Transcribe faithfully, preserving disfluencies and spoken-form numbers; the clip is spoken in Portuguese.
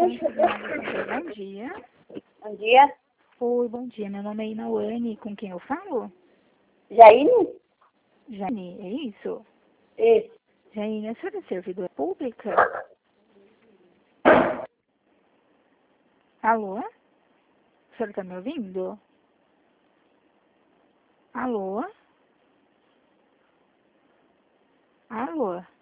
Bom dia. Bom dia. Oi, bom dia. Meu nome é Inawane. Com quem eu falo? Jaine? Jane, é isso? Isso. Jane, a senhora é servidora pública? Alô? A senhora está me ouvindo? Alô? Alô?